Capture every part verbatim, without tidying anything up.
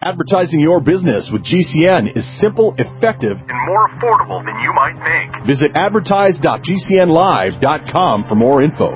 Advertising your business with G C N is simple, effective, and more affordable than you might think. Visit advertise dot g c n live dot com for more info.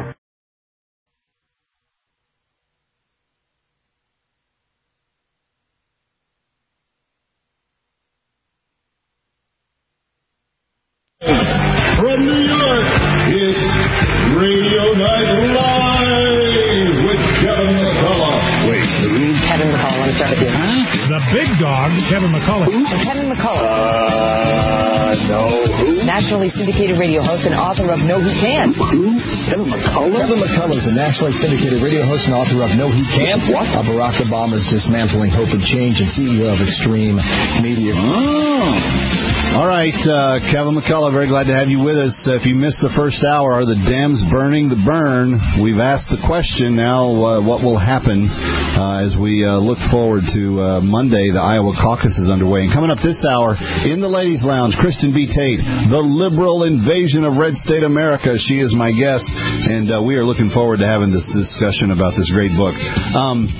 From New York, it's Radio Night Live with Kevin McCullough. Wait, who? Kevin McCullough, let me start with you. Huh? The big dog, Kevin McCullough. Who? Kevin McCullough. Uh, no. Who? Nationally syndicated radio host and author of No He Can't. Who? Kevin McCullough? Kevin McCullough is a nationally syndicated radio host and author of No He Can't. What? Uh, Barack Obama's Dismantling Hope and Change and C E O of Extreme Media. Oh. All right, uh, Kevin McCullough, very glad to have you with us. Uh, if you missed the first hour, are the Dems burning the burn? We've asked the question. Now, uh, what will happen uh, as we uh, look forward to uh, Monday? The Iowa caucus is underway. And coming up this hour, in the Ladies' Lounge, Kristen B. Tate, The Liberal Invasion of Red State America. She is my guest, and uh, we are looking forward to having this discussion about this great book. Um,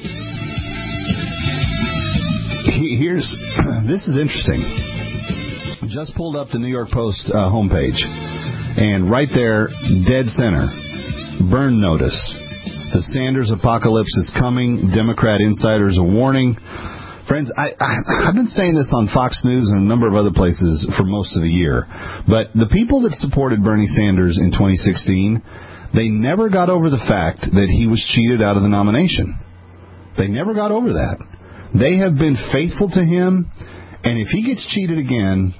here's this is interesting. Just pulled up the New York Post uh, homepage, and right there, dead center, burn notice. The Sanders apocalypse is coming. Democrat insiders a warning. Friends, I, I, I've been saying this on Fox News and a number of other places for most of the year, but the people that supported Bernie Sanders in twenty sixteen, they never got over the fact that he was cheated out of the nomination. They never got over that. They have been faithful to him, and if he gets cheated again,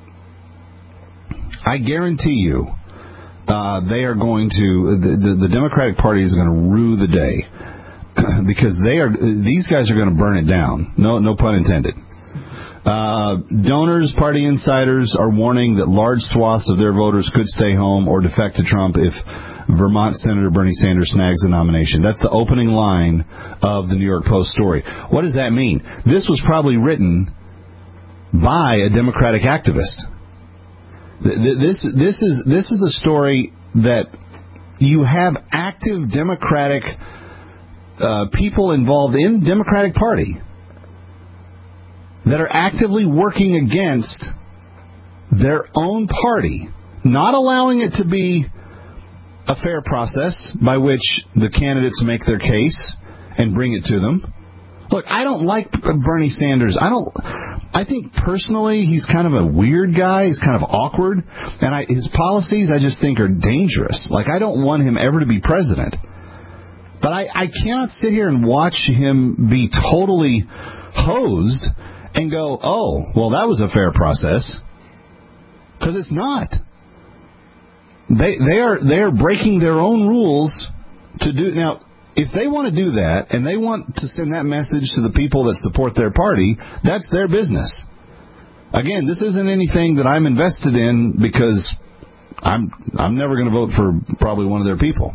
I guarantee you, uh, they are going to, the, the, the Democratic Party is going to rue the day because they are, these guys are going to burn it down. No, no pun intended. Uh, donors, party insiders are warning that large swaths of their voters could stay home or defect to Trump if Vermont Senator Bernie Sanders snags the nomination. That's the opening line of the New York Post story. What does that mean? This was probably written by a Democratic activist. This this is this is a story that you have active Democratic uh, people involved in the Democratic Party that are actively working against their own party, not allowing it to be a fair process by which the candidates make their case and bring it to them. Look, I don't like Bernie Sanders. I don't. I think personally he's kind of a weird guy. He's kind of awkward, and I, his policies I just think are dangerous. Like, I don't want him ever to be president. But I, I cannot sit here and watch him be totally hosed and go, oh, well, that was a fair process, because it's not. They they are they are breaking their own rules to do now. If they want to do that, and they want to send that message to the people that support their party, that's their business. Again, this isn't anything that I'm invested in because I'm I'm never going to vote for probably one of their people.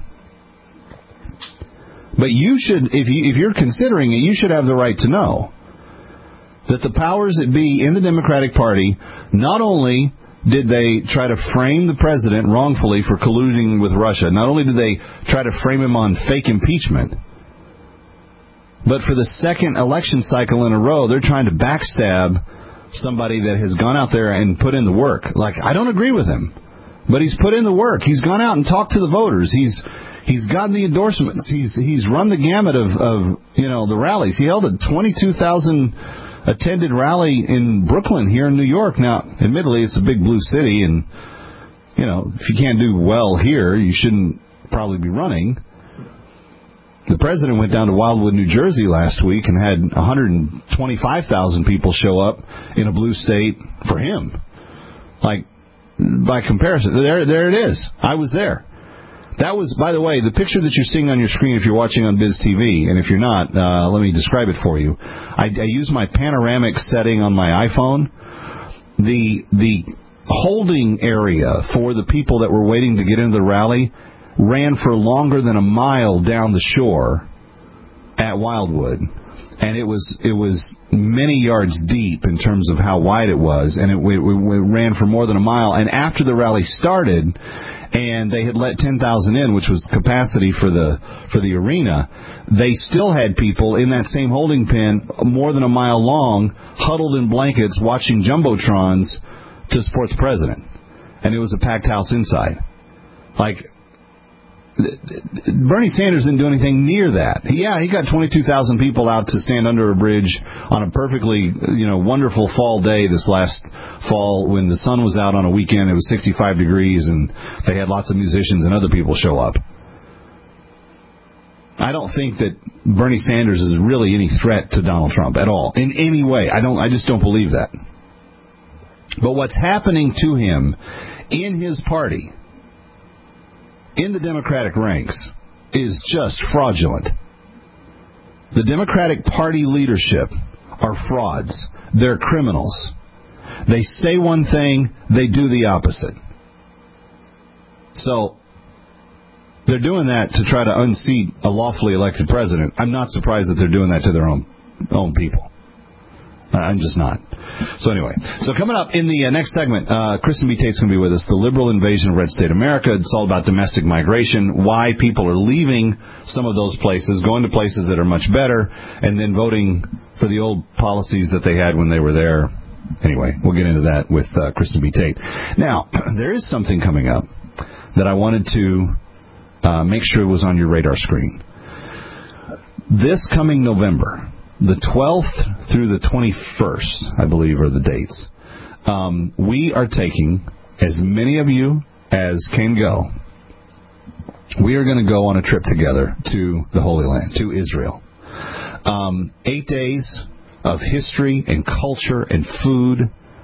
But you should, if you if you're considering it, you should have the right to know that the powers that be in the Democratic Party not only did they try to frame the president wrongfully for colluding with Russia? Not only did they try to frame him on fake impeachment, but for the second election cycle in a row, they're trying to backstab somebody that has gone out there and put in the work. Like, I don't agree with him, but he's put in the work. He's gone out and talked to the voters. He's he's gotten the endorsements. He's he's run the gamut of, of you know the rallies. He held a twenty-two thousand attended rally in Brooklyn here in New York. Now, admittedly, it's a big blue city, and, you know, if you can't do well here, you shouldn't probably be running. The president went down to Wildwood, New Jersey last week and had one hundred twenty-five thousand people show up in a blue state for him. Like, by comparison, there, there it is. I was there. That was, by the way, the picture that you're seeing on your screen if you're watching on Biz T V, and if you're not, uh, let me describe it for you. I, I use my panoramic setting on my iPhone. The the holding area for the people that were waiting to get into the rally ran for longer than a mile down the shore at Wildwood. and it was it was many yards deep in terms of how wide it was, and it, it, it ran for more than a mile. And after the rally started, and they had let ten thousand in, which was capacity for the for the arena, they still had people in that same holding pen more than a mile long, huddled in blankets, watching jumbotrons to support the president. And it was a packed house inside. Like, Bernie Sanders didn't do anything near that. Yeah, he got twenty-two thousand people out to stand under a bridge on a perfectly, you know, wonderful fall day this last fall when the sun was out on a weekend. It was sixty-five degrees, and they had lots of musicians and other people show up. I don't think that Bernie Sanders is really any threat to Donald Trump at all, in any way. I don't. I just don't believe that. But what's happening to him in his party, in the Democratic ranks, is just fraudulent. The Democratic Party leadership are frauds. They're criminals. They say one thing, they do the opposite. So, they're doing that to try to unseat a lawfully elected president. I'm not surprised that they're doing that to their own own people. I'm just not. So anyway, so coming up in the uh, next segment, uh, Kristen B. Tate's going to be with us. The liberal invasion of red state America. It's all about domestic migration, why people are leaving some of those places, going to places that are much better, and then voting for the old policies that they had when they were there. Anyway, we'll get into that with uh, Kristen B. Tate. Now, there is something coming up that I wanted to uh, make sure was on your radar screen. This coming November, the twelfth through the twenty-first, I believe, are the dates. Um, we are taking as many of you as can go. We are going to go on a trip together to the Holy Land, to Israel. Um, eight days of history and culture and food.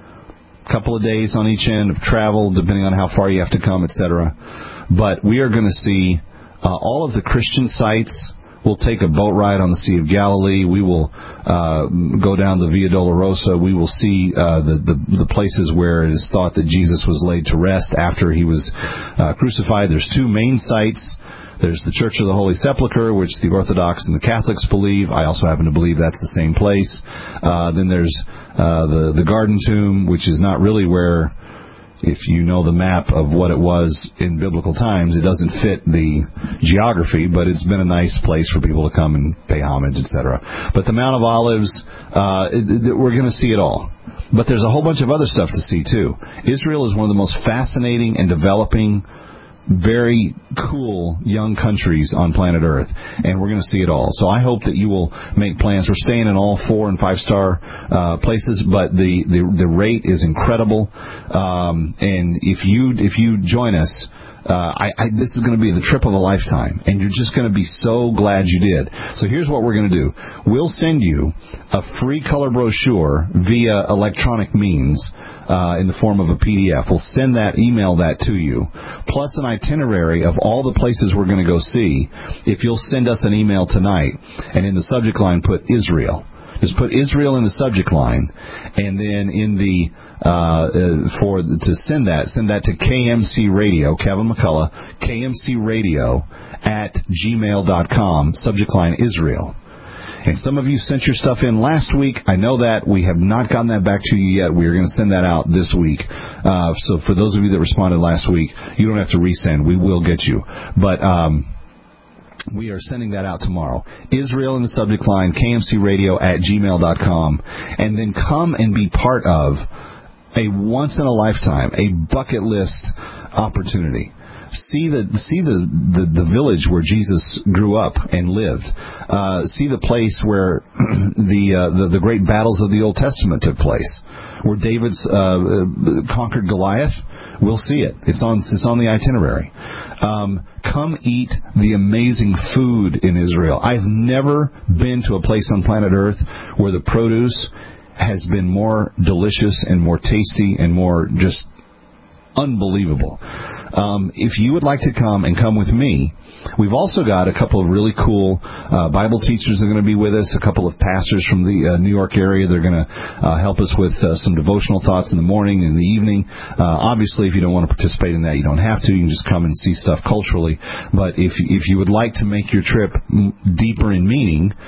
A couple of days on each end of travel, depending on how far you have to come, et cetera. But we are going to see uh, all of the Christian sites. We'll take a boat ride on the Sea of Galilee. We will uh, go down the Via Dolorosa. We will see uh, the, the the places where it is thought that Jesus was laid to rest after he was uh, crucified. There's two main sites. There's the Church of the Holy Sepulchre, which the Orthodox and the Catholics believe. I also happen to believe that's the same place. Uh, then there's uh, the the Garden Tomb, which is not really where, if you know the map of what it was in biblical times, it doesn't fit the geography, but it's been a nice place for people to come and pay homage, et cetera. But the Mount of Olives, uh, it, it, we're going to see it all. But there's a whole bunch of other stuff to see, too. Israel is one of the most fascinating and developing, very cool young countries on planet Earth, and we're going to see it all. So I hope that you will make plans. We're staying in all four and five star uh, places, but the, the the rate is incredible. Um, and if you if you join us, uh, I, I, this is going to be the trip of a lifetime, and you're just going to be so glad you did. So here's what we're going to do: we'll send you a free color brochure via electronic means. Uh, in the form of a P D F. We'll send that, email that to you, plus an itinerary of all the places we're going to go see. If you'll send us an email tonight, and in the subject line put Israel. Just put Israel in the subject line, and then in the uh, uh, for to send that, send that to K M C Radio, Kevin McCullough, K M C Radio at gmail dot com. Subject line Israel. And some of you sent your stuff in last week. I know that. We have not gotten that back to you yet. We are going to send that out this week. Uh, so for those of you that responded last week, you don't have to resend. We will get you. But um, we are sending that out tomorrow. Israel in the subject line, K M C Radio at gmail dot com. And then come and be part of a once-in-a-lifetime, a bucket list opportunity. See the see the, the, the village where Jesus grew up and lived. Uh, see the place where the, uh, the the great battles of the Old Testament took place, where David's uh, conquered Goliath. We'll see it. It's on it's on the itinerary. Um, come eat the amazing food in Israel. I've never been to a place on planet Earth where the produce has been more delicious and more tasty and more just unbelievable. Um, if you would like to come and come with me, we've also got a couple of really cool uh, Bible teachers that are going to be with us, a couple of pastors from the uh, New York area. They're going to uh, help us with uh, some devotional thoughts in the morning and in the evening. Uh, obviously, if you don't want to participate in that, you don't have to. You can just come and see stuff culturally. But if if you would like to make your trip deeper in meaning,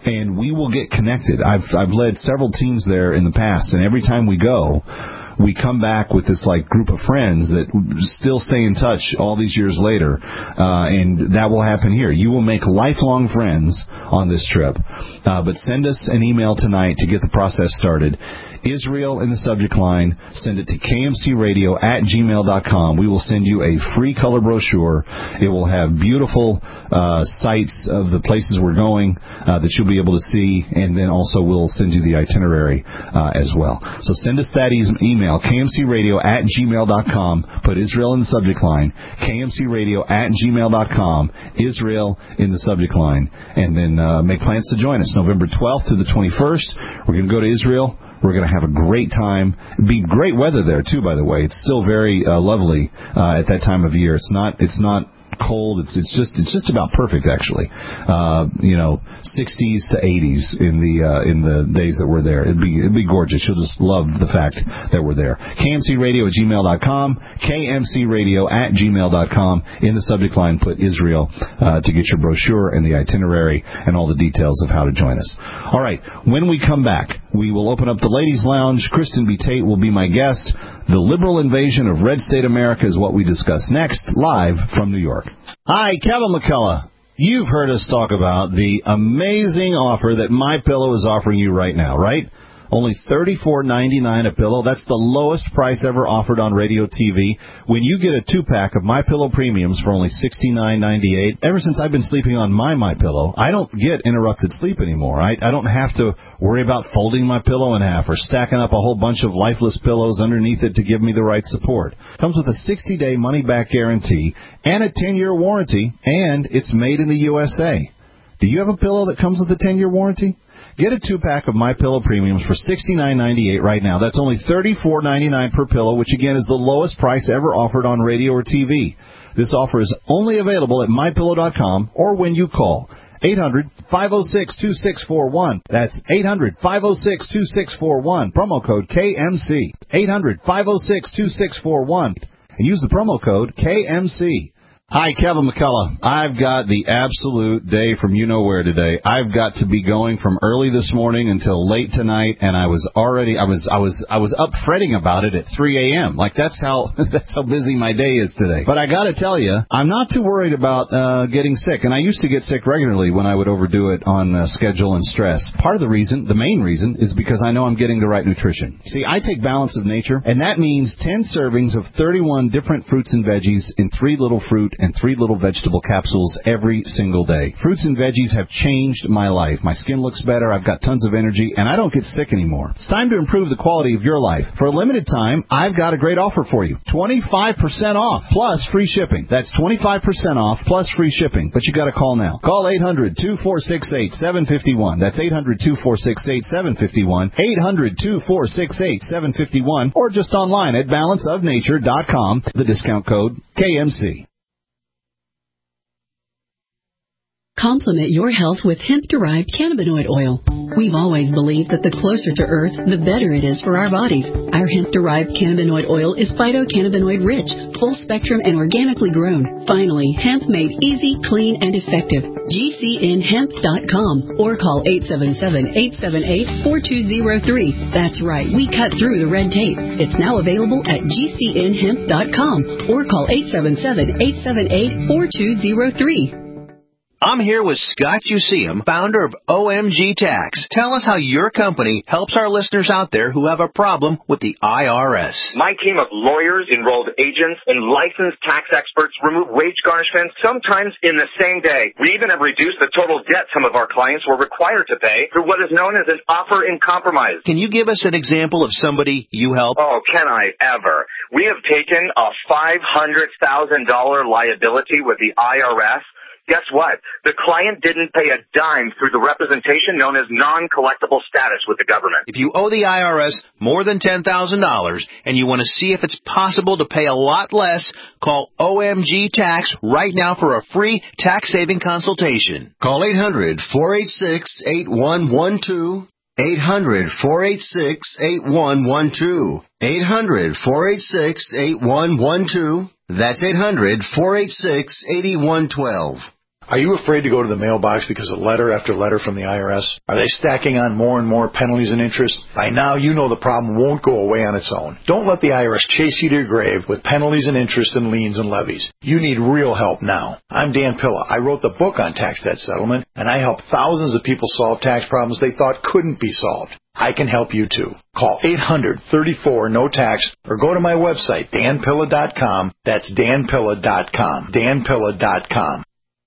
and we will get connected. I've I've led several teams there in the past, and every time we go, we come back with this like group of friends that still stay in touch all these years later, uh, and that will happen here. You will make lifelong friends on this trip, uh, but send us an email tonight to get the process started. Israel in the subject line. Send it to k m c radio at gmail dot com. We will send you a free color brochure. It will have beautiful uh, sites of the places we're going uh, that you'll be able to see, and then also we'll send you the itinerary uh, as well. So send us that e- email, k m c radio at gmail dot com. Put Israel in the subject line, k m c radio at gmail dot com, Israel in the subject line, and then uh, make plans to join us November twelfth through the twenty-first. We're going to go to Israel. We're going to have a great time. It'd be great weather there, too, by the way. It's still very uh, lovely uh, at that time of year. It's not It's not cold. It's it's just it's just about perfect, actually. Uh, you know, sixties to eighties in the uh, in the days that we're there. It'd be it'd be gorgeous. You'll just love the fact that we're there. k m c radio at gmail dot com. k m c radio at gmail dot com. In the subject line, put Israel uh, to get your brochure and the itinerary and all the details of how to join us. All right. When we come back, we will open up the ladies' lounge. Kristen B. Tate will be my guest. The liberal invasion of red state America is what we discuss next, live from New York. Hi, Kevin McCullough. You've heard us talk about the amazing offer that MyPillow is offering you right now, right? Only thirty-four ninety-nine a pillow. That's the lowest price ever offered on radio T V. When you get a two-pack of MyPillow Premiums for only sixty-nine ninety-eight, ever since I've been sleeping on my MyPillow, I don't get interrupted sleep anymore. I, I don't have to worry about folding my pillow in half or stacking up a whole bunch of lifeless pillows underneath it to give me the right support. Comes with a sixty-day money-back guarantee and a ten-year warranty, and it's made in the U S A. Do you have a pillow that comes with a ten-year warranty? Get a two-pack of MyPillow Premiums for sixty-nine ninety-eight right now. That's only thirty-four ninety-nine per pillow, which, again, is the lowest price ever offered on radio or T V. This offer is only available at my pillow dot com or when you call eight hundred, five oh six, two six four one. That's eight hundred, five oh six, two six four one. Promo code K M C. eight hundred, five oh six, two six four one. And use the promo code K M C. Hi, Kevin McCullough. I've got the absolute day from you-know-where today. I've got to be going from early this morning until late tonight, and I was already, I was, I was, I was up fretting about it at three a.m. Like, that's how, that's how busy my day is today. But I gotta tell you, I'm not too worried about, uh, getting sick. And I used to get sick regularly when I would overdo it on uh, schedule and stress. Part of the reason, the main reason, is because I know I'm getting the right nutrition. See, I take Balance of Nature, and that means ten servings of thirty-one different fruits and veggies in three little fruit and three little vegetable capsules every single day. Fruits and veggies have changed my life. My skin looks better, I've got tons of energy, and I don't get sick anymore. It's time to improve the quality of your life. For a limited time, I've got a great offer for you. twenty-five percent off plus free shipping. That's twenty-five percent off plus free shipping. But you got to call now. Call eight hundred, two four six eight, seven five one. That's eight hundred, two four six eight, seven five one. eight hundred, two four six eight, seven five one. Or just online at balance of nature dot com. The discount code K M C. Complement your health with hemp-derived cannabinoid oil. We've always believed that the closer to Earth, the better it is for our bodies. Our hemp-derived cannabinoid oil is phytocannabinoid-rich, full-spectrum, and organically grown. Finally, hemp made easy, clean, and effective. G C N hemp dot com or call eight seven seven, eight seven eight, four two zero three. That's right, we cut through the red tape. It's now available at G C N hemp dot com or call eight seven seven, eight seven eight, four two zero three. I'm here with Scott Useum, founder of O M G Tax. Tell us how your company helps our listeners out there who have a problem with the I R S. My team of lawyers, enrolled agents, and licensed tax experts remove wage garnishments sometimes in the same day. We even have reduced the total debt some of our clients were required to pay through what is known as an offer in compromise. Can you give us an example of somebody you help? Oh, can I ever? We have taken a five hundred thousand dollars liability with the I R S. Guess what? The client didn't pay a dime through the representation known as non-collectible status with the government. If you owe the I R S more than ten thousand dollars and you want to see if it's possible to pay a lot less, call O M G Tax right now for a free tax-saving consultation. Call eight hundred, four eight six, eight one one two. eight hundred, four eight six, eight one one two. eight hundred, four eight six, eight one one two. That's eight hundred, four eight six, eight one one two. Are you afraid to go to the mailbox because of letter after letter from the I R S? Are they stacking on more and more penalties and interest? By now, you know the problem won't go away on its own. Don't let the I R S chase you to your grave with penalties and interest and liens and levies. You need real help now. I'm Dan Pilla. I wrote the book on tax debt settlement, and I help thousands of people solve tax problems they thought couldn't be solved. I can help you too. Call eight hundred, thirty-four, no tax or go to my website, dan pilla dot com. That's dan pilla dot com. dan pilla dot com.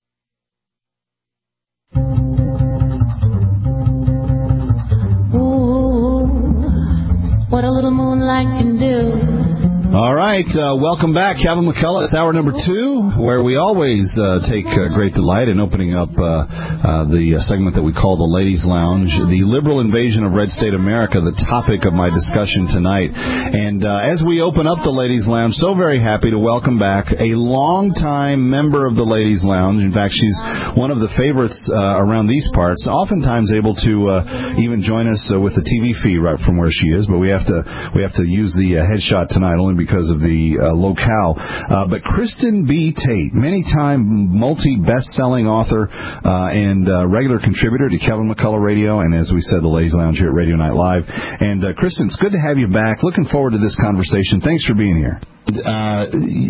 What a little moonlight can do. All right, uh, welcome back. Kevin McCullough. It's hour number two, where we always uh, take uh, great delight in opening up uh, uh, the uh, segment that we call the Ladies' Lounge. The liberal invasion of Red State America, the topic of my discussion tonight. And uh, as we open up the Ladies' Lounge, so very happy to welcome back a longtime member of the Ladies' Lounge. In fact, she's one of the favorites uh, around these parts, oftentimes able to uh, even join us uh, with the T V feed right from where she is. But we have to we have to use the uh, headshot tonight only because of the uh, locale. Uh, but Kristen B. Tate, many-time multi-best-selling author uh, and uh, regular contributor to Kevin McCullough Radio, and as we said, the Ladies Lounge here at Radio Night Live. And uh, Kristen, it's good to have you back. Looking forward to this conversation. Thanks for being here. Uh,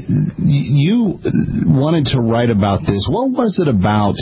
you wanted to write about this. What was it about,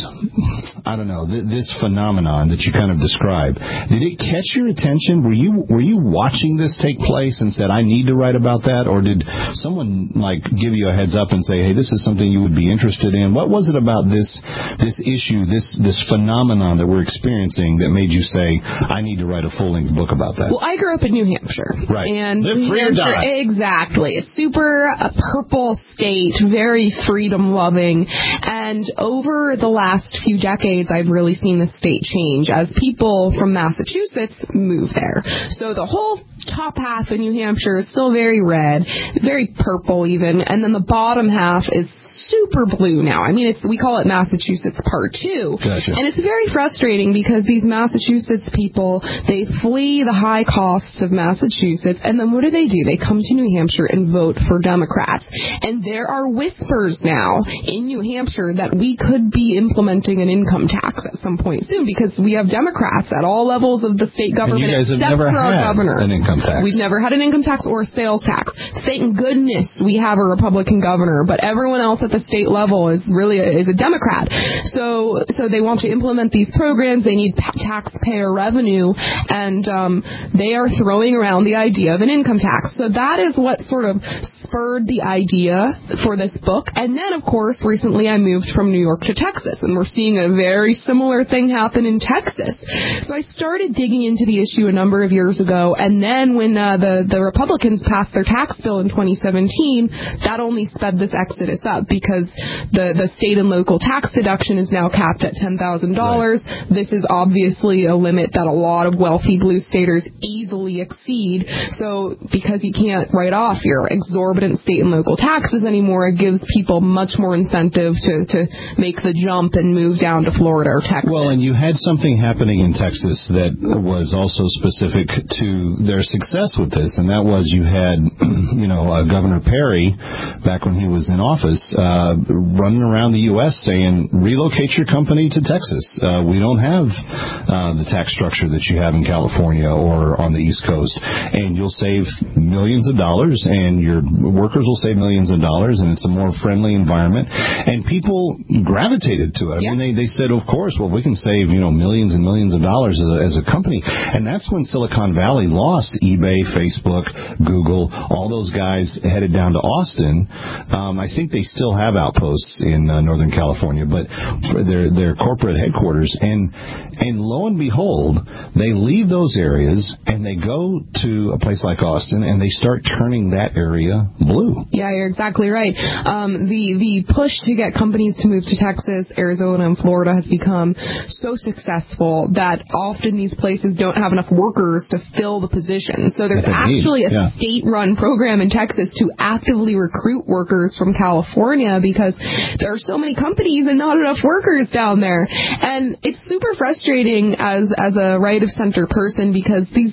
I don't know, th- this phenomenon that you kind of described? Did it catch your attention? Were you were you watching this take place and said, I need to write about that? Or did someone, like, give you a heads up and say, hey, this is something you would be interested in? What was it about this this issue, this, this phenomenon that we're experiencing that made you say, I need to write a full-length book about that? Well, I grew up in New Hampshire. Right. And Live New free or Hampshire, die. exactly. Super a purple state, very freedom-loving. And over the last few decades, I've really seen the state change as people from Massachusetts move there. So the whole top half of New Hampshire is still very red, very purple even, and then the bottom half is super blue now. I mean, it's we call it Massachusetts Part two. Gotcha. And it's very frustrating because these Massachusetts people, they flee the high costs of Massachusetts, and then what do they do? They come to New Hampshire and vote for Democrats. And there are whispers now in New Hampshire that we could be implementing an income tax at some point soon because we have Democrats at all levels of the state government and you guys have except never for our had governor. An income tax. We've never had an income tax or a sales tax. Thank goodness we have a Republican governor, but everyone else at the state level is really a, is a Democrat. So so they want to implement these programs. They need pa- taxpayer revenue, and um, they are throwing around the idea of an income tax. So that is what sort of spurred the idea for this book. And then, of course, recently I moved from New York to Texas, and we're seeing a very similar thing happen in Texas. So I started digging into the issue a number of years ago, and then when uh, the, the Republicans passed their tax bill in twenty seventeen, that only sped this exodus up because the, the state and local tax deduction is now capped at ten thousand dollars. Right. This is obviously a limit that a lot of wealthy blue staters easily exceed. So because you can't write off your exorbitant state and local taxes anymore, it gives people much more incentive to, to make the jump and move down to Florida or Texas. Well, and you had something happening in Texas that was also specific to their success with this, and that was you had, you know, uh, Governor Perry, back when he was in office, uh, running around the U S saying, relocate your company to Texas. Uh, we don't have uh, the tax structure that you have in California or on the East Coast, and you'll save millions of dollars, and your workers will save millions of dollars, and it's a more friendly environment. And people gravitated to it. I yeah. mean, they, they said, of course, well, we can save, you know, millions and millions of dollars as a, as a company. And that's when Silicon Valley lost eBay, Facebook, Google, all those guys headed down to Austin. Um, I think they still have outposts in uh, Northern California, but for their their corporate headquarters. And and lo and behold, they leave those areas and they go to a place like Austin and they start turning that area blue. Yeah, you're exactly right. Um, the the push to get companies to move to Texas, Arizona, and Florida has become so successful that often these places don't have enough workers to fill the position. So there's actually a yeah. state-run program in Texas to actively recruit workers from California because there are so many companies and not enough workers down there. And it's super frustrating as as a right-of-center person because these trends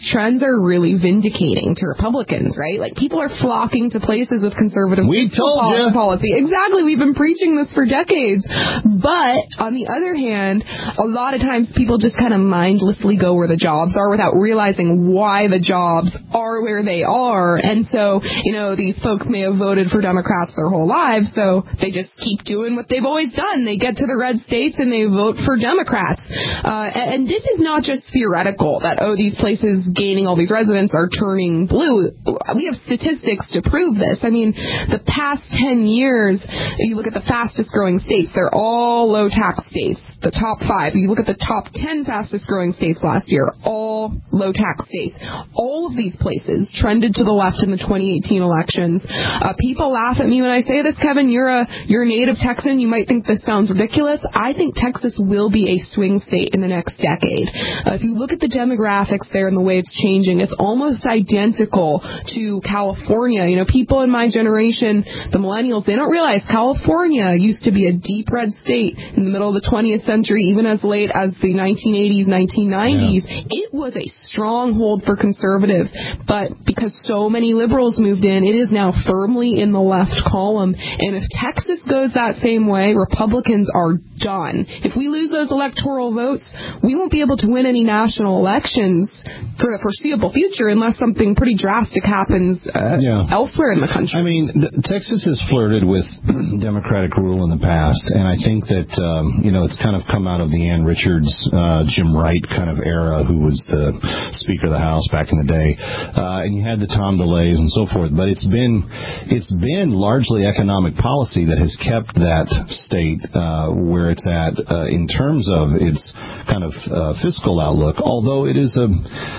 are really vindicating to Republicans, right? Like, people are flocking to places with conservative we told you. policy. Exactly. We've been preaching this for decades. But on the other hand, a lot of times people just kind of mindlessly go where the jobs are without realizing why the jobs are where they are. And so, you know, these folks may have voted for Democrats their whole lives, so they just keep doing what they've always done. They get to the red states and they vote for Democrats. Uh, and this is not just theoretical, that, oh, these places gaining all these residents are turning blue. We have statistics to prove this. I mean, the past ten years, you look at the fastest growing states, they're all low tax states. The top five, you look at the top ten fastest growing states last year, all low tax states. All of these places trended to the left in the twenty eighteen elections. Uh, people laugh at me when I say this, Kevin. You're a, you're a native Texan. You might think this sounds ridiculous. I think Texas will be a swing state in the next decade. Uh, if you look at the demographics there and the way it's changing, it's almost identical to California. You know, people in my generation, the millennials, they don't realize California used to be a deep red state in the middle of the twentieth century, even as late as the nineteen eighties, nineteen nineties. Yeah. It was a stronghold for conservatives, but because so many liberals moved in, it is now firmly in the left column. And if Texas goes that same way, Republicans are done. If we lose those electoral votes, we won't be able to win any national elections for the foreseeable future unless something pretty drastic happens uh, yeah. elsewhere in the country. I mean, the, Texas has flirted with Democratic rule in the past, and I think that, um, you know, it's kind of come out of the Ann Richards, uh, Jim Wright kind of era, who was the Speaker of the House back in the day, uh, and you had the Tom DeLays and so forth, but it's been it's been largely economic policy that has kept that state uh, where it's at uh, in terms of its kind of uh, fiscal outlook, although it is a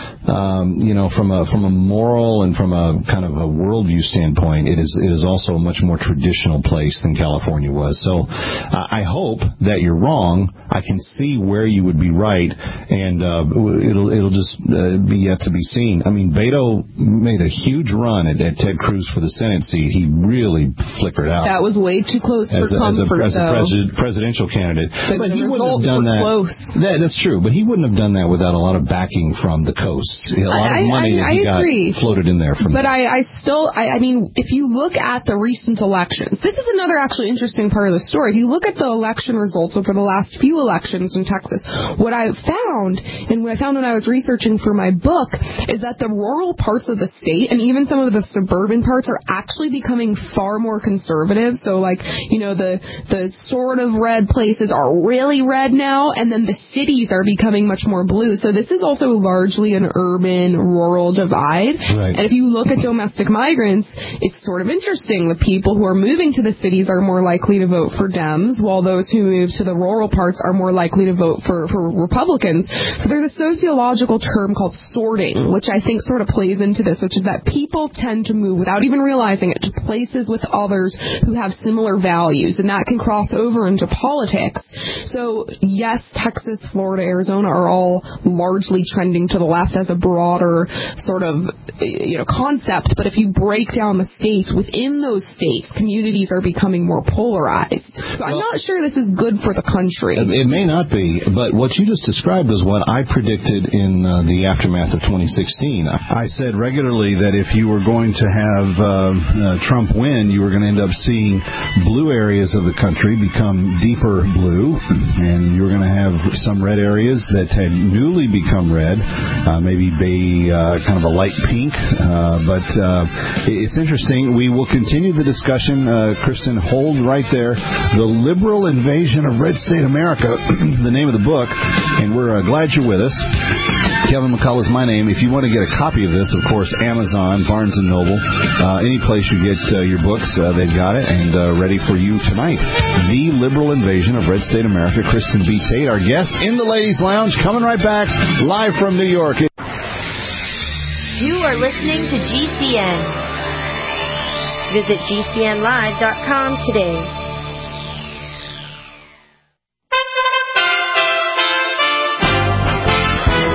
Um, you know, from a from a moral and from a kind of a worldview standpoint, it is it is also a much more traditional place than California was. So uh, I hope that you're wrong. I can see where you would be right, and uh, it'll it'll just uh, be yet to be seen. I mean, Beto made a huge run at, at Ted Cruz for the Senate seat. He really flickered out. That was way too close as for a, comfort, as a, as a president, presidential candidate. But, but the he wouldn't have done that. Close. that. That's true, but he wouldn't have done that without a lot of backing from the coast. A lot of money I, I, that he I got agree. floated in there from But that. I, I still, I, I mean, if you look at the recent elections, this is another actually interesting part of the story. If you look at the election results over the last few elections in Texas, what I found, and what I found when I was researching for my book, is that the rural parts of the state, and even some of the suburban parts, are actually becoming far more conservative. So, like, you know, the, the sort of red places are really red now, and then the cities are becoming much more blue. So this is also largely an urban-rural divide. Right. And if you look at domestic migrants, it's sort of interesting. The people who are moving to the cities are more likely to vote for Dems, while those who move to the rural parts are more likely to vote for, for Republicans. So there's a sociological term called sorting, which I think sort of plays into this, which is that people tend to move, without even realizing it, to places with others who have similar values, and that can cross over into politics. So, yes, Texas, Florida, Arizona are all largely trending to the left as a broader sort of, you know, concept, but if you break down the states, within those states, communities are becoming more polarized. So well, I'm not sure this is good for the country. It may not be, but what you just described is what I predicted in uh, the aftermath of twenty sixteen. I said regularly that if you were going to have uh, uh, Trump win, you were going to end up seeing blue areas of the country become deeper blue, and you were going to have some red areas that had newly become red, uh, maybe be uh, kind of a light pink. Uh, but uh, it's interesting. We will continue the discussion. Uh, Kristen, hold right there. The Liberal Invasion of Red State America, the name of the book, and we're uh, glad you're with us. Kevin McCullough is my name. If you want to get a copy of this, of course, Amazon, Barnes and Noble, uh, any place you get uh, your books, uh, they've got it, and uh, ready for you tonight. The Liberal Invasion of Red State America. Kristen B. Tate, our guest in the Ladies Lounge, coming right back, live from New York. You are listening to G C N. Visit G C N live dot com today. U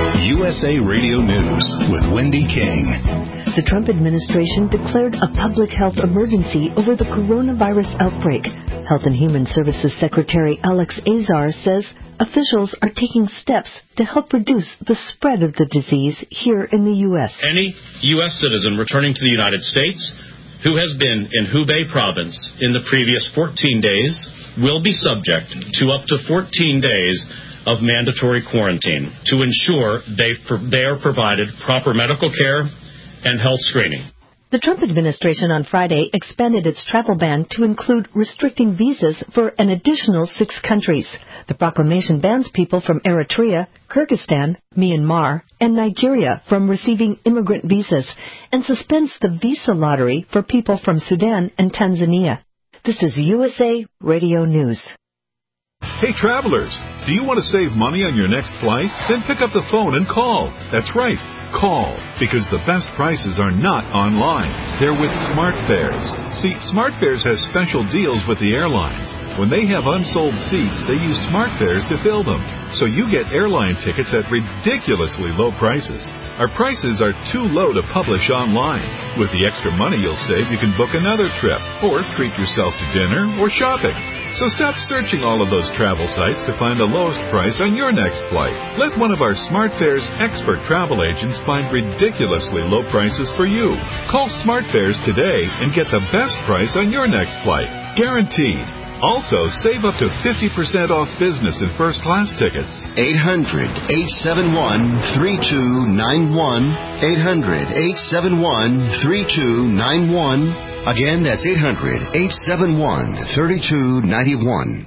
S A Radio News with Wendy King. The Trump administration declared a public health emergency over the coronavirus outbreak. Health and Human Services Secretary Alex Azar says officials are taking steps to help reduce the spread of the disease here in the U S. Any U S citizen returning to the United States who has been in Hubei province in the previous fourteen days will be subject to up to fourteen days of mandatory quarantine to ensure they they are provided proper medical care and health screening. The Trump administration on Friday expanded its travel ban to include restricting visas for an additional six countries. The proclamation bans people from Eritrea, Kyrgyzstan, Myanmar, and Nigeria from receiving immigrant visas and suspends the visa lottery for people from Sudan and Tanzania. This is U S A Radio News. Hey, travelers, do you want to save money on your next flight? Then pick up the phone and call. That's right. Call, because the best prices are not online. They're with SmartFares. See, SmartFares has special deals with the airlines. When they have unsold seats, they use SmartFares to fill them. So you get airline tickets at ridiculously low prices. Our prices are too low to publish online. With the extra money you'll save, you can book another trip, or treat yourself to dinner or shopping. So stop searching all of those travel sites to find the lowest price on your next flight. Let one of our SmartFares expert travel agents find ridiculously low prices for you. Call SmartFares today and get the best price on your next flight. Guaranteed. Also, save up to fifty percent off business and first class tickets. eight hundred, eight seven one, three two nine one. eight hundred, eight seven one, three two nine one. Again, that's eight hundred, eight seven one, three two nine one.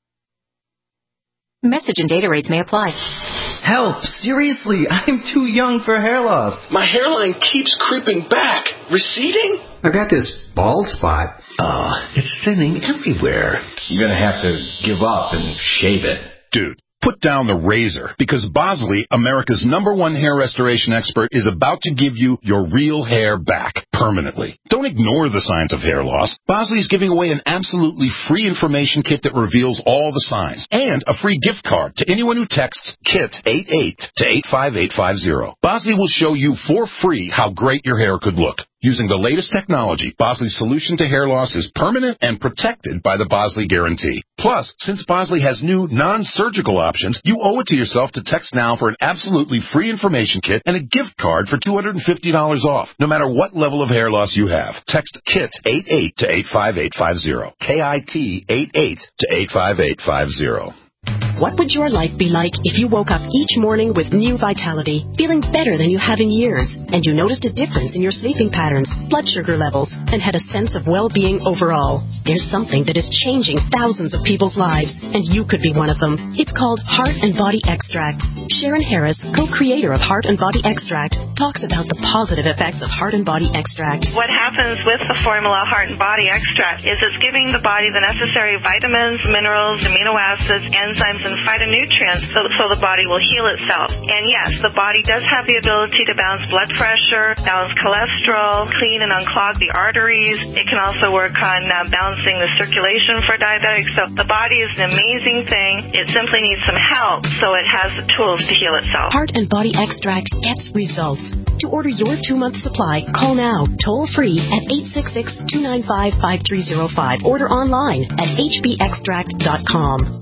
Message and data rates may apply. Help! Seriously, I'm too young for hair loss. My hairline keeps creeping back. Receding? I got this bald spot. Oh, it's thinning everywhere. You're going to have to give up and shave it. Dude, put down the razor, because Bosley, America's number one hair restoration expert, is about to give you your real hair back permanently. Don't ignore the signs of hair loss. Bosley is giving away an absolutely free information kit that reveals all the signs, and a free gift card to anyone who texts KIT eighty-eight to eight five eight five zero. Bosley will show you for free how great your hair could look. Using the latest technology, Bosley's solution to hair loss is permanent and protected by the Bosley Guarantee. Plus, since Bosley has new non-surgical options, you owe it to yourself to text now for an absolutely free information kit and a gift card for two hundred fifty dollars off, no matter what level of hair loss you have. Text KIT eighty-eight to eight five eight five zero. K I T eighty-eight to eight five eight five zero. What would your life be like if you woke up each morning with new vitality, feeling better than you have in years, and you noticed a difference in your sleeping patterns, blood sugar levels, and had a sense of well-being overall? There's something that is changing thousands of people's lives, and you could be one of them. It's called Heart and Body Extract. Sharon Harris, co-creator of Heart and Body Extract, talks about the positive effects of Heart and Body Extract. What happens with the formula Heart and Body Extract is it's giving the body the necessary vitamins, minerals, amino acids, enzymes, and phytonutrients so, so the body will heal itself. And yes, the body does have the ability to balance blood pressure, balance cholesterol, clean and unclog the arteries. It can also work on uh, balancing the circulation for diabetics. So the body is an amazing thing. It simply needs some help so it has the tools to heal itself. Heart and Body Extract gets results. To order your two-month supply, call now, toll-free at eight six six, two nine five, five three zero five. Order online at h b extract dot com.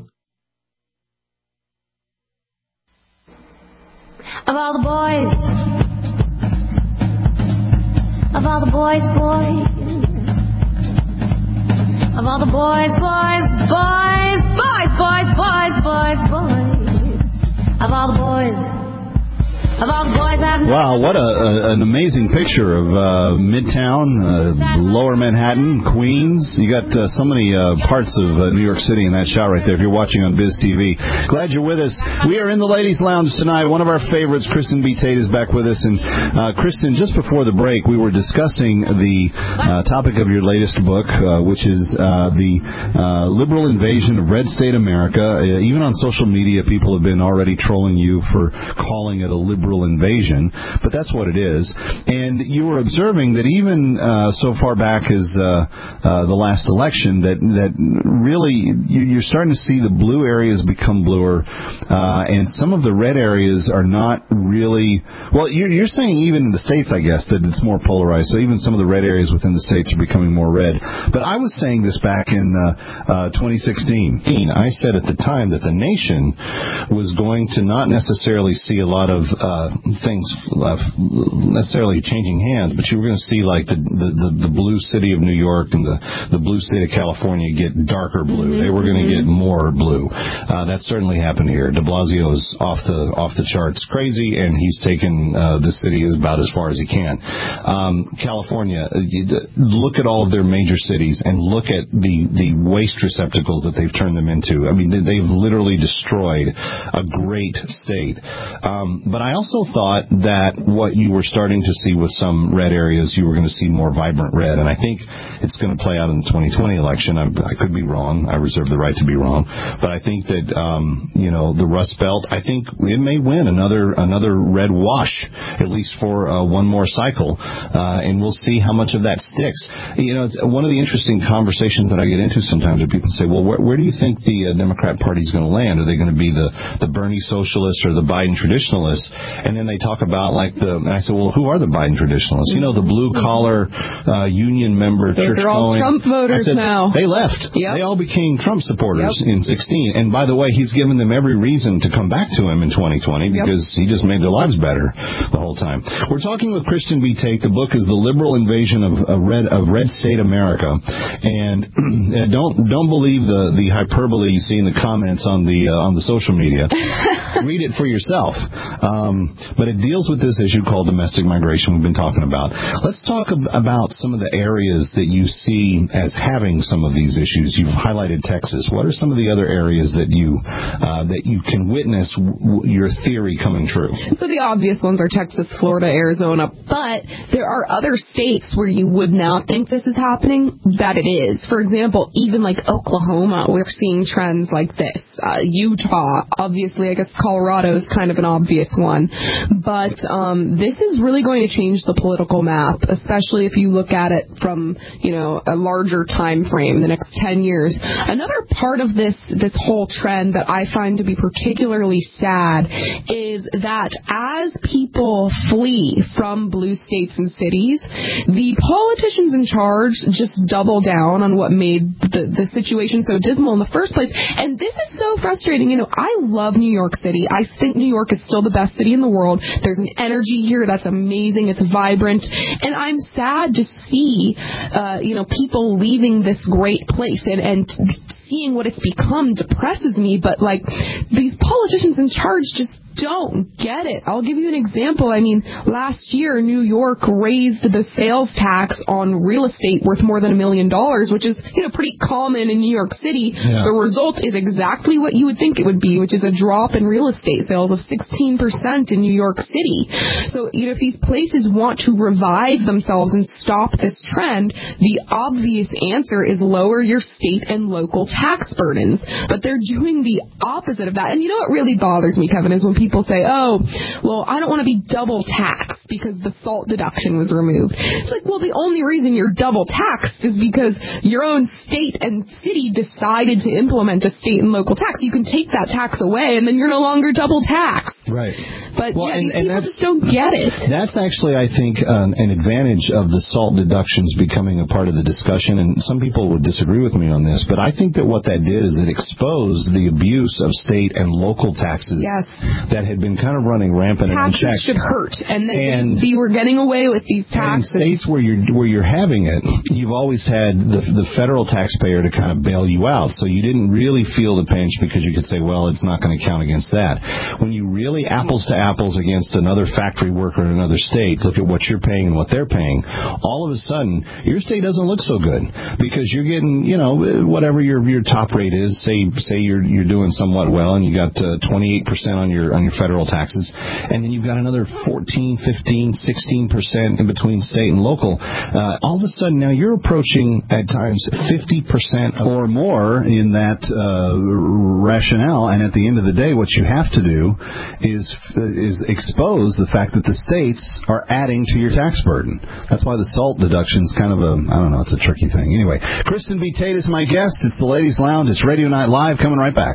Of all the boys, of all the boys, boys, of all the boys, boys, boys, boys, boys, boys, boys, boys, of all the boys. Wow, what a, a, an amazing picture of uh, Midtown, uh, Lower Manhattan, Queens. You got uh, so many uh, parts of uh, New York City in that shot right there if you're watching on Biz T V. Glad you're with us. We are in the Ladies' Lounge tonight. One of our favorites, Kristen B. Tate, is back with us. And uh, Kristen, just before the break, we were discussing the uh, topic of your latest book, uh, which is uh, the uh, liberal invasion of red state America. Uh, even on social media, people have been already trolling you for calling it a liberal liberal invasion, but that's what it is. And you were observing that even uh, so far back as uh, uh, the last election, that that really you're starting to see the blue areas become bluer, uh, and some of the red areas are not really. Well, you're, you're saying even in the states, I guess, that it's more polarized. So even some of the red areas within the states are becoming more red. But I was saying this back in uh, uh, twenty sixteen. I said at the time that the nation was going to not necessarily see a lot of uh, things uh, necessarily changing hands, but you were going to see like the, the, the, the blue city of New York and the, the blue state of California get darker blue. Mm-hmm. They were going to mm-hmm. get more blue. Uh, that certainly happened here. De Blasio is off the off the charts crazy, and he's taken uh, the city about as far as he can. Um, California, look at all of their major cities and look at the, the waste receptacles that they've turned them into. I mean, they've literally destroyed a great state. Um, but I also thought that what you were starting to see with some red areas, you were going to see more vibrant red. And I think it's going to play out in the twenty twenty election. I, I could be wrong. I reserve the right to be wrong. But I think that, um, you know, the Rust Belt, I think it may win another another red wash, at least for uh, one more cycle. Uh, and we'll see how much of that sticks. You know, it's one of the interesting conversations that I get into sometimes where people say, well, where, where do you think the uh, Democrat Party is going to land? Are they going to be the, the Bernie socialists or the Biden traditionalists? And then they talk about like the, and I say, well, who are the Biden traditionalists? You know, the blue collar uh, union member, Those church are all going. Trump voters I said, now. They left. Yep. They all became Trump supporters Yep. in sixteen. And by the way, he's given them every reason to come back to him in twenty twenty because yep. he just made their lives better the whole time. We're talking with Christian B. Tate. The book is The Liberal Invasion of, of Red of Red State America. And don't don't believe the, the hyperbole you see in the comments on the uh, on the social media. Read it for yourself. Um, but it deals with this issue called domestic migration we've been talking about. Let's talk ab- about some of the areas that you see as having some of these issues. You've highlighted Texas. What are some of the other areas that you uh, that you can witness w- your theory coming true? So the obvious ones are Texas, Florida, Arizona, but there are other states where you would not think this is happening that it is. For example, even like Oklahoma, we're seeing trends like this. Uh, Utah, obviously, I guess Colorado is kind of an obvious one. But um, this is really going to change the political map, especially if you look at it from, you know, a larger time frame, the next ten years. Another part of this, this whole trend that I find to be particularly sad is that as people flee from blue states and cities, the politicians in charge just double down on what made the, the situation so dismal in the first place. And this is so frustrating. You know, I love New York City. I think New York is still the best city in the world. There's an energy here that's amazing. It's vibrant. And I'm sad to see, uh, you know, people leaving this great place and, and seeing what it's become depresses me. But, like, these politicians in charge just don't get it. I'll give you an example. I mean, last year, New York raised the sales tax on real estate worth more than a million dollars, which is, you know, pretty common in New York City. Yeah. The result is exactly what you would think it would be, which is a drop in real estate sales of sixteen percent in New York City. So, you know, if these places want to revive themselves and stop this trend, the obvious answer is lower your state and local tax burdens. But they're doing the opposite of that. And you know what really bothers me, Kevin, is when people say, oh, well, I don't want to be double taxed because the SALT deduction was removed. It's like, well, the only reason you're double taxed is because your own state and city decided to implement a state and local tax. You can take that tax away and then you're no longer double taxed. Right. But well, yeah, and, these and people just don't get it. That's actually, I think, um, an advantage of the SALT deductions becoming a part of the discussion. And some people would disagree with me on this, but I think that what that did is it exposed the abuse of state and local taxes. Yes. That had been kind of running rampant and unchecked. Taxes should hurt, and, and they were getting away with these taxes. In states where you're where you're having it, you've always had the the federal taxpayer to kind of bail you out, so you didn't really feel the pinch because you could say, well, it's not going to count against that. When you really apples to apples against another factory worker in another state, look at what you're paying and what they're paying. All of a sudden, your state doesn't look so good because you're getting, you know, whatever your your top rate is. Say say you're you're doing somewhat well, and you got uh, twenty-eight percent on your on on your federal taxes. And then you've got another fourteen, fifteen, sixteen percent in between state and local. Uh, all of a sudden, now you're approaching, at times, fifty percent or more in that uh, rationale. And at the end of the day, what you have to do is is expose the fact that the states are adding to your tax burden. That's why the SALT deduction is kind of a, I don't know, it's a tricky thing. Anyway, Kristen B. Tate is my guest. It's the Ladies Lounge. It's Radio Night Live. Coming right back.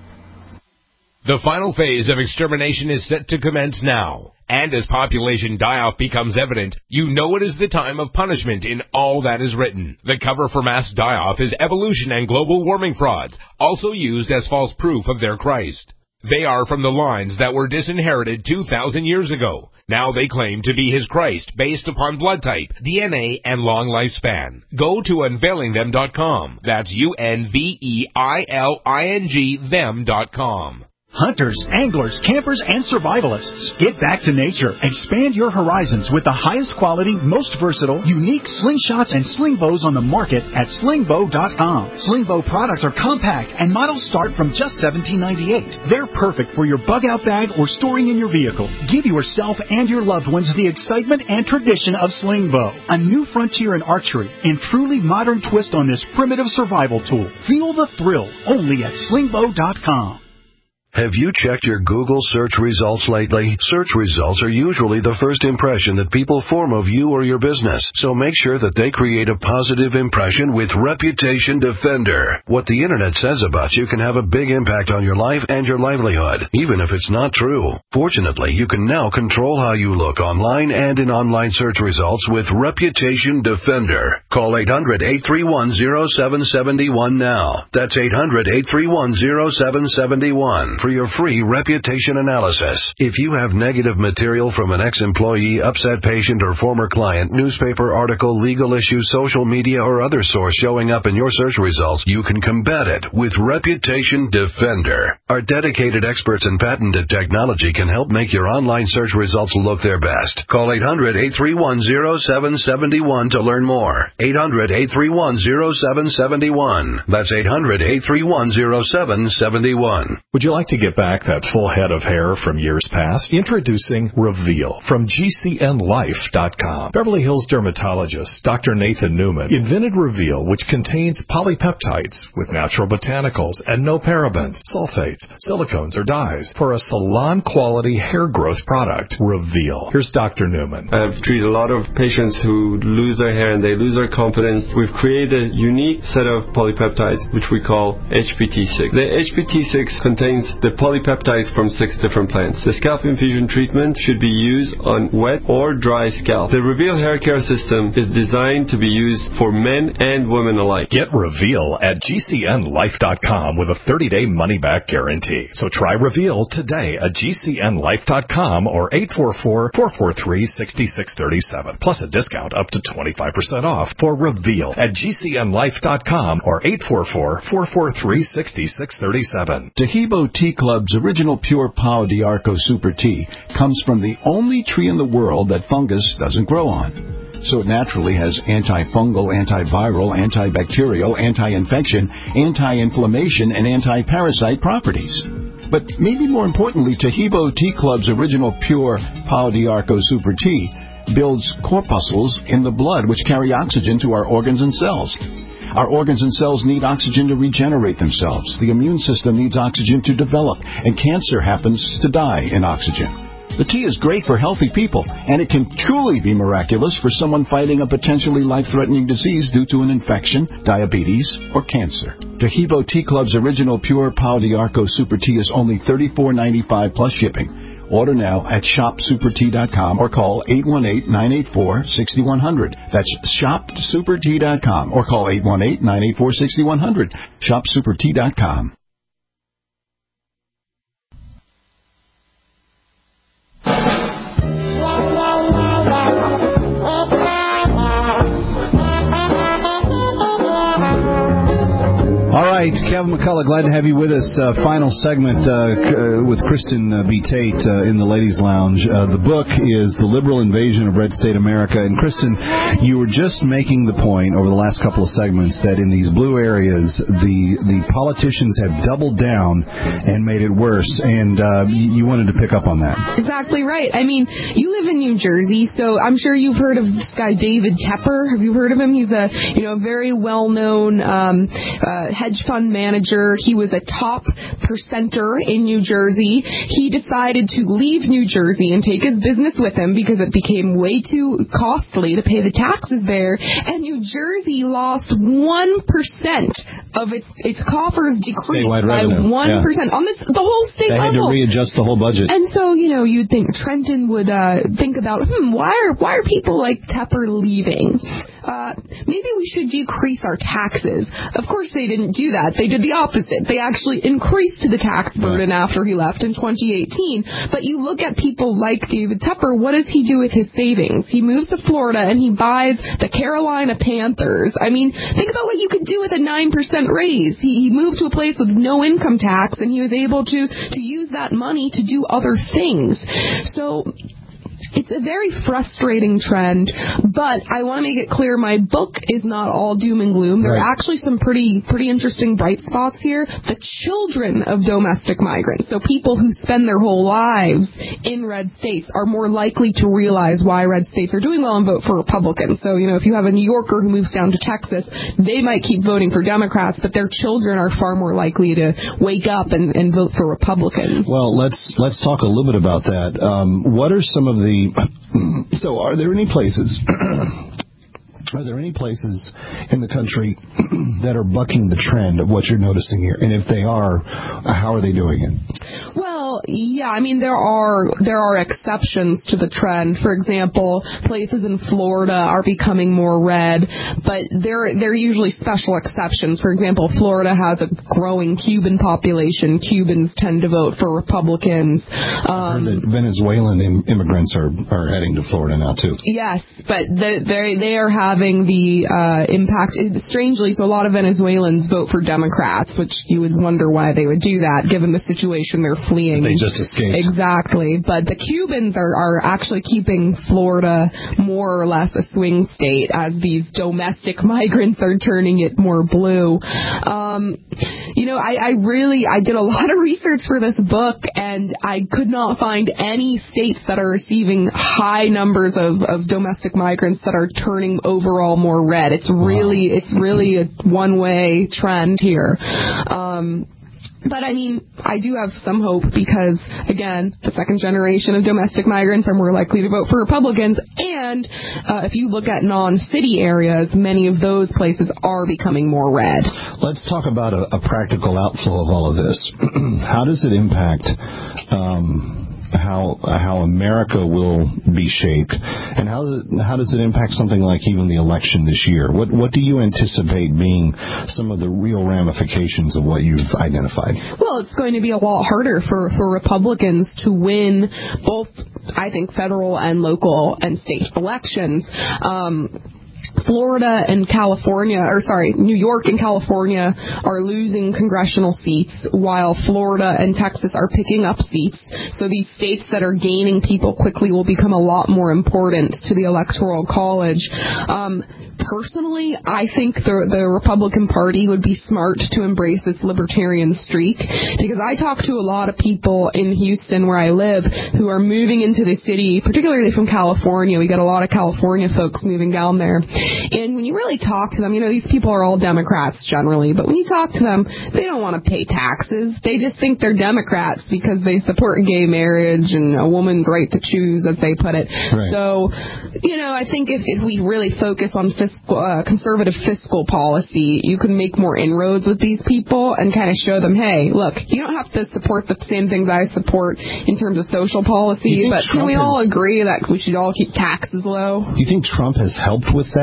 The final phase of extermination is set to commence now. And as population die-off becomes evident, you know it is the time of punishment in all that is written. The cover for mass die-off is evolution and global warming frauds, also used as false proof of their Christ. They are from the lines that were disinherited two thousand years ago. Now they claim to be his Christ based upon blood type, D N A, and long lifespan. Go to unveiling them dot com. That's U N V E I L I N G them dot com. Hunters, anglers, campers, and survivalists. Get back to nature. Expand your horizons with the highest quality, most versatile, unique slingshots and sling bows on the market at sling bow dot com. Sling bow products are compact and models start from just seventeen ninety-eight. They're perfect for your bug-out bag or storing in your vehicle. Give yourself and your loved ones the excitement and tradition of sling bow. A new frontier in archery and truly modern twist on this primitive survival tool. Feel the thrill only at sling bow dot com. Have you checked your Google search results lately? Search results are usually the first impression that people form of you or your business, so make sure that they create a positive impression with Reputation Defender. What the Internet says about you can have a big impact on your life and your livelihood, even if it's not true. Fortunately, you can now control how you look online and in online search results with Reputation Defender. Call eight hundred, eight three one, zero seven seven one now. That's eight hundred, eight three one, zero seven seven one. For your free reputation analysis. If you have negative material from an ex-employee, upset patient, or former client, newspaper article, legal issue, social media, or other source showing up in your search results, you can combat it with Reputation Defender. Our dedicated experts in patented technology can help make your online search results look their best. Call eight hundred, eight three one, zero seven seven one to learn more. eight hundred, eight three one, zero seven seven one. That's eight hundred, eight three one, zero seven seven one. Would you like to get back that full head of hair from years past? Introducing Reveal from G C N life dot com. Beverly Hills dermatologist Doctor Nathan Newman invented Reveal, which contains polypeptides with natural botanicals and no parabens, sulfates, silicones, or dyes for a salon-quality hair growth product. Reveal. Here's Doctor Newman. I've treated a lot of patients who lose their hair and they lose their confidence. We've created a unique set of polypeptides, which we call H P T six. The H P T six contains the polypeptides from six different plants. The scalp infusion treatment should be used on wet or dry scalp. The Reveal hair care system is designed to be used for men and women alike. Get Reveal at G C N life dot com with a thirty-day money-back guarantee. So try Reveal today at G C N life dot com or eight four four, four four three, six six three seven. Plus a discount up to twenty-five percent off for Reveal at G C N life dot com or eight four four, four four three, six six three seven. Tahibo Tea Club's original pure Pau d'Arco Super Tea comes from the only tree in the world that fungus doesn't grow on. So it naturally has antifungal, antiviral, antibacterial, anti-infection, anti-inflammation, and anti-parasite properties. But maybe more importantly, Tahibo Tea Club's original pure Pau d'Arco Super Tea builds corpuscles in the blood which carry oxygen to our organs and cells. Our organs and cells need oxygen to regenerate themselves. The immune system needs oxygen to develop, and cancer happens to die in oxygen. The tea is great for healthy people, and it can truly be miraculous for someone fighting a potentially life-threatening disease due to an infection, diabetes, or cancer. Tahibo Tea Club's original pure Pau d'Arco Super Tea is only thirty-four ninety-five plus shipping. Order now at shop super tea dot com or call eight one eight, nine eight four, six one zero zero. That's shop super tea dot com or call eight one eight, nine eight four, six one zero zero. shop super tea dot com. All right. right, Kevin McCullough, glad to have you with us. Uh, final segment uh, uh, with Kristen uh, B. Tate uh, in the Ladies' Lounge. Uh, the book is The Liberal Invasion of Red State America. And Kristen, you were just making the point over the last couple of segments that in these blue areas, the the politicians have doubled down and made it worse. And uh, you wanted to pick up on that. Exactly right. I mean, you live in New Jersey, so I'm sure you've heard of this guy David Tepper. Have you heard of him? He's a you know very well-known um, uh, hedge fund manager. He was a top percenter in New Jersey. He decided to leave New Jersey and take his business with him because it became way too costly to pay the taxes there. And New Jersey lost one percent of its its coffers decreased Statewide by revenue. one percent Yeah. on this the whole state They had level. to readjust the whole budget. And so, you know, you'd think Trenton would uh, think about, hmm, why are why are people like Tepper leaving? Uh, maybe we should decrease our taxes. Of course, they didn't do that. They did the opposite. They actually increased the tax burden after he left in twenty eighteen. But you look at people like David Tepper, what does he do with his savings? He moves to Florida and he buys the Carolina Panthers. I mean, think about what you could do with a nine percent raise. He, he moved to a place with no income tax, and he was able to, to use that money to do other things. So it's a very frustrating trend, but I want to make it clear my book is not all doom and gloom. There are Right. actually some pretty pretty interesting bright spots here. The children of domestic migrants, so people who spend their whole lives in red states, are more likely to realize why red states are doing well and vote for Republicans. So, you know, if you have a New Yorker who moves down to Texas, they might keep voting for Democrats, but their children are far more likely to wake up and, and vote for Republicans. Well, let's let's talk a little bit about that. Um, what are some of the so are there any places are there any places in the country that are bucking the trend of what you're noticing here? And if they are, how are they doing it? Well, yeah, I mean there are there are exceptions to the trend. For example, places in Florida are becoming more red, but they're they're usually special exceptions. For example, Florida has a growing Cuban population. Cubans tend to vote for Republicans. Um, I heard that Venezuelan im- immigrants are, are heading to Florida now too. Yes, but they they they are having the uh, impact. Strangely, so a lot of Venezuelans vote for Democrats, which you would wonder why they would do that, given the situation they're fleeing. They just escaped. Exactly, but the Cubans are are actually keeping Florida more or less a swing state as these domestic migrants are turning it more blue. Um, you know, I, I really I did a lot of research for this book, and I could not find any states that are receiving high numbers of, of domestic migrants that are turning overall more red. It's really, wow. it's really a one-way trend here. Um, But, I mean, I do have some hope because, again, the second generation of domestic migrants are more likely to vote for Republicans. And uh, if you look at non-city areas, many of those places are becoming more red. Let's talk about a, a practical outflow of all of this. How does it impact um, how how America will be shaped, and how how does it impact something like even the election this year? What what do you anticipate being some of the real ramifications of what you've identified? Well, it's going to be a lot harder for, for Republicans to win both, I think, federal and local and state elections. Um, Florida and California, or sorry, New York and California are losing congressional seats, while Florida and Texas are picking up seats. So these states that are gaining people quickly will become a lot more important to the Electoral College. Um, personally, I think the, the Republican Party would be smart to embrace this libertarian streak, because I talk to a lot of people in Houston, where I live, who are moving into the city, particularly from California. We get a lot of California folks moving down there. And when you really talk to them, you know, these people are all Democrats generally, but when you talk to them, they don't want to pay taxes. They just think they're Democrats because they support gay marriage and a woman's right to choose, as they put it. Right. So, you know, I think if, if we really focus on fiscal, uh, conservative fiscal policy, you can make more inroads with these people and kind of show them, hey, look, you don't have to support the same things I support in terms of social policy, but can we all agree that we should all keep taxes low? Do you think Trump has helped with that?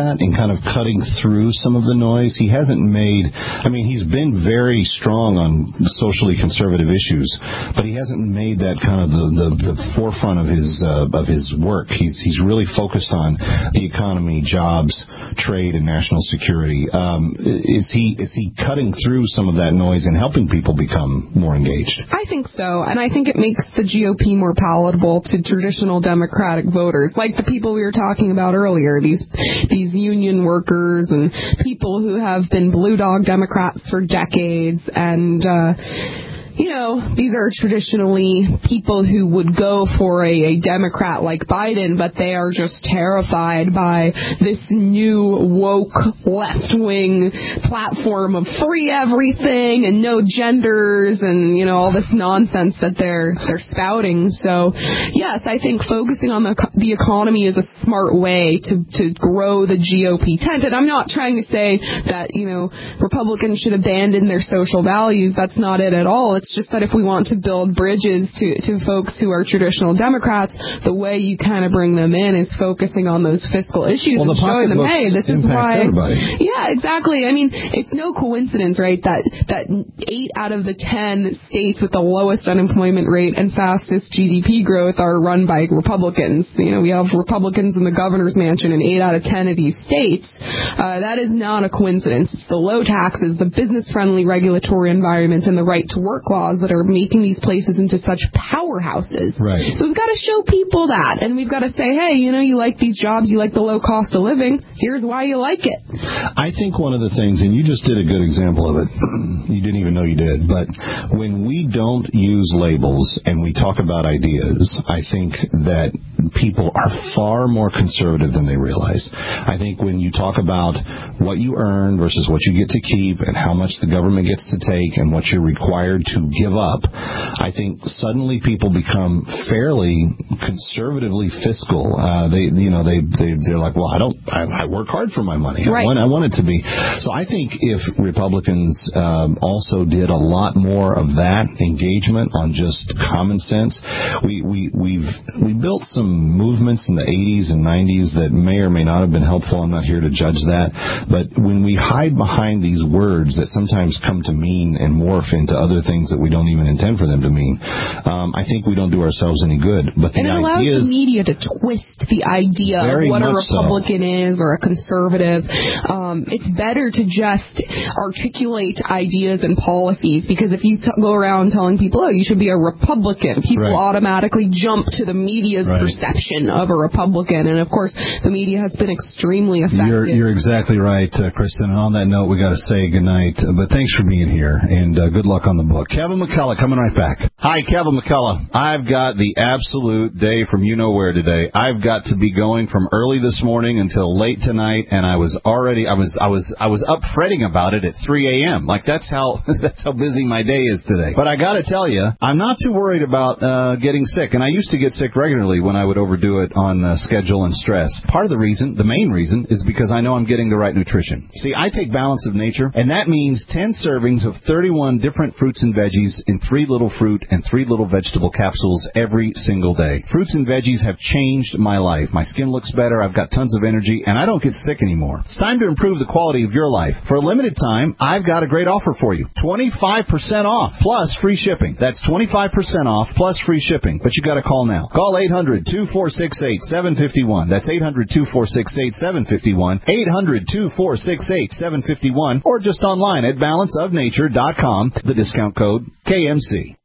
that and kind of cutting through some of the noise. He hasn't made, I mean, he's been very strong on socially conservative issues, but he hasn't made that kind of the, the, the forefront of his uh, of his work. He's he's really focused on the economy, jobs, trade, and national security. Um, is he is he cutting through some of that noise and helping people become more engaged? I think so, and I think it makes the G O P more palatable to traditional Democratic voters, like the people we were talking about earlier, these these union workers and people who have been blue dog Democrats for decades, and uh you know, these are traditionally people who would go for a, a Democrat like Biden, but they are just terrified by this new woke left-wing platform of free everything and no genders and, you know, all this nonsense that they're they're spouting. So, yes, I think focusing on the the economy is a smart way to, to grow the G O P tent. And I'm not trying to say that, you know, Republicans should abandon their social values. That's not it at all. It's It's just that if we want to build bridges to, to folks who are traditional Democrats, the way you kind of bring them in is focusing on those fiscal issues well, and the showing them, hey, this is why. Everybody. Yeah, exactly. I mean, it's no coincidence, right, that, that eight out of the ten states with the lowest unemployment rate and fastest G D P growth are run by Republicans. You know, we have Republicans in the governor's mansion in eight out of ten of these states. Uh, that is not a coincidence. It's the low taxes, the business-friendly regulatory environment, and the right to work laws that are making these places into such powerhouses. Right. So we've got to show people that, and we've got to say, hey, you know, you like these jobs, you like the low cost of living, here's why you like it. I think one of the things, and you just did a good example of it, you didn't even know you did, but when we don't use labels and we talk about ideas, I think that people are far more conservative than they realize. I think when you talk about what you earn versus what you get to keep and how much the government gets to take and what you're required to give up, I think suddenly people become fairly conservatively fiscal. Uh, they, you know, they, they, they're like, well, I don't, I, I work hard for my money. Right. I want, I want it to be. So I think if Republicans um, also did a lot more of that engagement on just common sense, we, we, we've, we built some movements in the eighties and nineties that may or may not have been helpful. I'm not here to judge that. But when we hide behind these words that sometimes come to mean and morph into other things that we don't even intend for them to mean, um, I think we don't do ourselves any good. But the and it allows ideas, the media to twist the idea of what a Republican so. is or a conservative. Um, it's better to just articulate ideas and policies, because if you t- go around telling people, oh, you should be a Republican, people right. automatically jump to the media's right. perception of a Republican. And, of course, the media has been extremely effective. You're, you're exactly right, uh, Kristen. And on that note, we got to say goodnight. Uh, but thanks for being here, and uh, good luck on the book. Kevin McCullough coming right back. Hi, Kevin McCullough. I've got the absolute day from you-know-where today. I've got to be going from early this morning until late tonight, and I was already, I was, I was, I was up fretting about it at three a.m. Like, that's how, that's how busy my day is today. But I got to tell you, I'm not too worried about uh, getting sick. And I used to get sick regularly when I would overdo it on uh, schedule and stress. Part of the reason, the main reason, is because I know I'm getting the right nutrition. See, I take Balance of Nature, and that means ten servings of thirty-one different fruits and veggies in three little fruit and three little vegetable capsules every single day. Fruits and veggies have changed my life. My skin looks better, I've got tons of energy, and I don't get sick anymore. It's time to improve the quality of your life. For a limited time, I've got a great offer for you. twenty-five percent off, plus free shipping. That's twenty-five percent off, plus free shipping. But you got to call now. Call eight hundred, two four six eight, seven five one. That's eight hundred, two four six eight, seven five one. eight hundred, two four six eight, seven five one. Or just online at balance of nature dot com. The discount code K M C.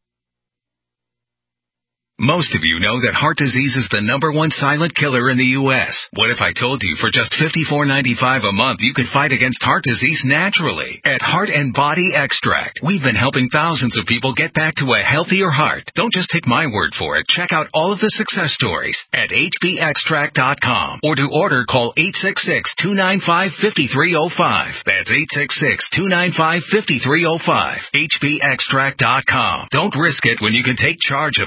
Most of you know that heart disease is the number one silent killer in the U S What if I told you for just fifty-four ninety-five a month you could fight against heart disease naturally? At Heart and Body Extract, we've been helping thousands of people get back to a healthier heart. Don't just take my word for it. Check out all of the success stories at H B extract dot com, or to order, call eight six six, two nine five, five three zero five. That's eight six six, two nine five, five three zero five. H B extract dot com. Don't risk it when you can take charge of it.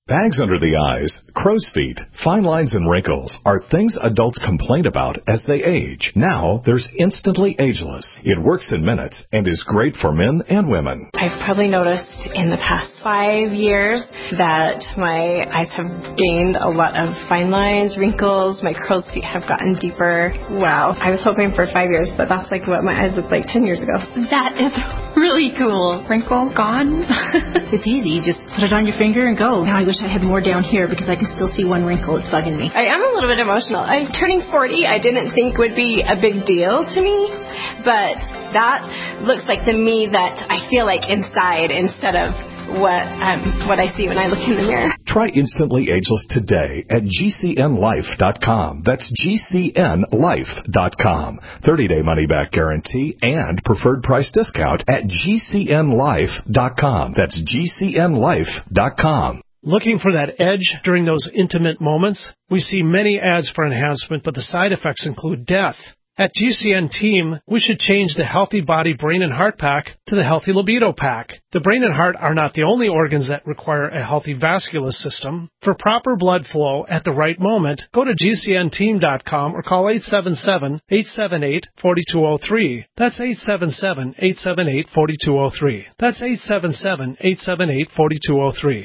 Bags under the eyes, crow's feet, fine lines, and wrinkles are things adults complain about as they age. Now, there's Instantly Ageless. It works in minutes and is great for men and women. I've probably noticed in the past five years that my eyes have gained a lot of fine lines, wrinkles, my crow's feet have gotten deeper. Wow. I was hoping for five years, but that's like what my eyes looked like ten years ago. That is really cool. Wrinkle gone. It's easy. You just put it on your finger and go. Now I wish I had more down here because I can still see one wrinkle. It's bugging me. I am a little bit emotional. I'm turning forty. I didn't think would be a big deal to me, but that looks like the me that I feel like inside instead of what um, what I see when I look in the mirror. Try Instantly Ageless today at G C N life dot com. That's G C N life dot com. thirty-day money-back guarantee and preferred price discount at G C N life dot com. That's G C N life dot com. Looking for that edge during those intimate moments? We see many ads for enhancement, but the side effects include death. At G C N Team, we should change the Healthy Body Brain and Heart Pack to the Healthy Libido Pack. The brain and heart are not the only organs that require a healthy vascular system. For proper blood flow at the right moment, go to G C N team dot com or call eight seven seven, eight seven eight, four two zero three. That's eight seven seven, eight seven eight, four two zero three. That's eight seven seven, eight seven eight, four two zero three.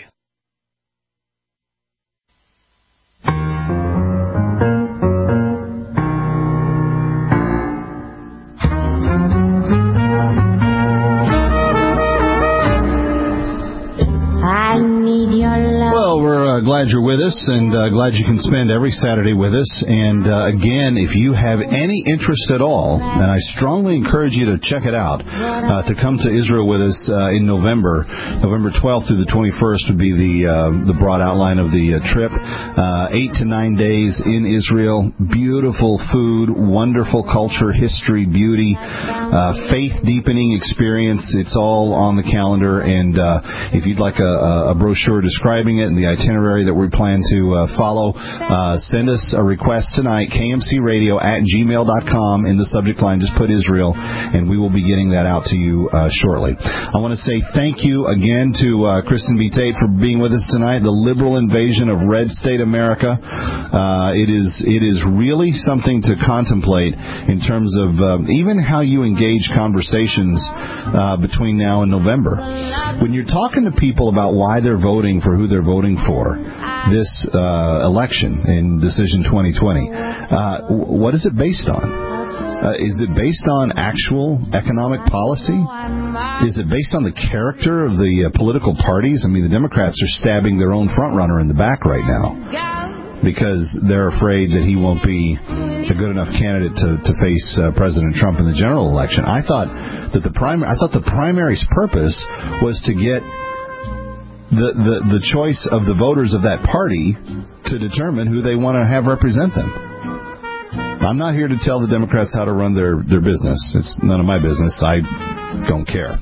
Well, we're uh, glad you're with us, and uh, glad you can spend every Saturday with us. And uh, again, if you have any interest at all, and I strongly encourage you to check it out, uh, to come to Israel with us uh, in November. November twelfth through the twenty-first would be the uh, the broad outline of the uh, trip. Uh, eight to nine days in Israel. Beautiful food, wonderful culture, history, beauty, uh, faith-deepening experience. It's all on the calendar, and uh, if you'd like a, a brochure describing it and the itinerary that we plan to uh, follow, uh, send us a request tonight, k m c radio at gmail dot com. In the subject line, just put Israel, and we will be getting that out to you uh, shortly. I want to say thank you again to uh, Kristen B. Tate for being with us tonight. The liberal invasion of red state America. Uh, it is it is really something to contemplate in terms of uh, even how you engage conversations uh, between now and November. When you're talking to people about why they're voting for who they're voting for this uh, election in Decision twenty twenty, uh, what is it based on? Uh, is it based on actual economic policy? Is it based on the character of the uh, political parties? I mean, the Democrats are stabbing their own frontrunner in the back right now because they're afraid that he won't be a good enough candidate to, to face uh, President Trump in the general election. I thought that the primary, I thought the primary's purpose was to get The, the the choice of the voters of that party to determine who they want to have represent them. I'm not here to tell the Democrats how to run their, their business. It's none of my business. I don't care.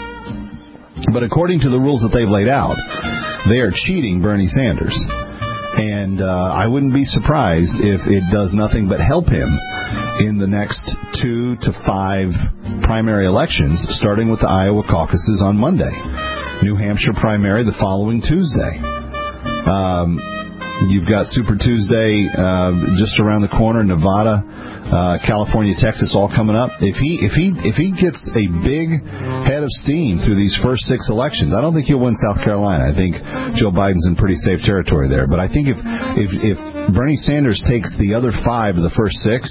But according to the rules that they've laid out, they are cheating Bernie Sanders. And uh, I wouldn't be surprised if it does nothing but help him in the next two to five primary elections, starting with the Iowa caucuses on Monday. New Hampshire primary the following Tuesday. Um, you've got Super Tuesday uh, just around the corner, Nevada, uh, California, Texas, all coming up. If he if he if he gets a big head of steam through these first six elections, I don't think he'll win South Carolina. I think Joe Biden's in pretty safe territory there. But I think if if, if Bernie Sanders takes the other five of the first six,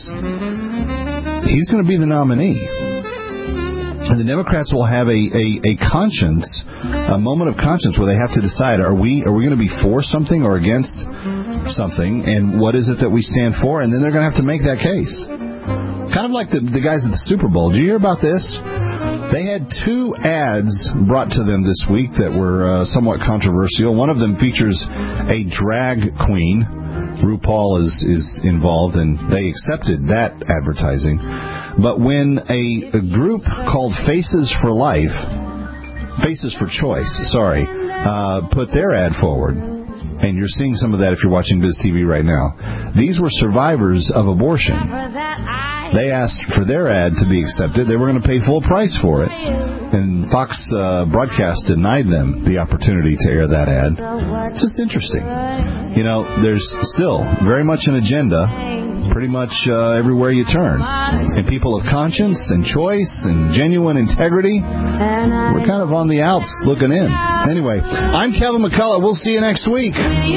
he's going to be the nominee. And the Democrats will have a, a, a conscience, a moment of conscience where they have to decide, are we are we going to be for something or against something, and what is it that we stand for? And then they're going to have to make that case. Kind of like the, the guys at the Super Bowl. Did you hear about this? They had two ads brought to them this week that were uh, somewhat controversial. One of them features a drag queen. RuPaul is, is involved, and they accepted that advertising. But when a, a group called Faces for Life, Faces for Choice, sorry, uh, put their ad forward, and you're seeing some of that if you're watching Biz T V right now, these were survivors of abortion. They asked for their ad to be accepted. They were going to pay full price for it. and Fox uh, Broadcast denied them the opportunity to air that ad. It's just interesting. You know, there's still very much an agenda pretty much uh, everywhere you turn. And people of conscience and choice and genuine integrity, we're kind of on the outs looking in. Anyway, I'm Kevin McCullough. We'll see you next week.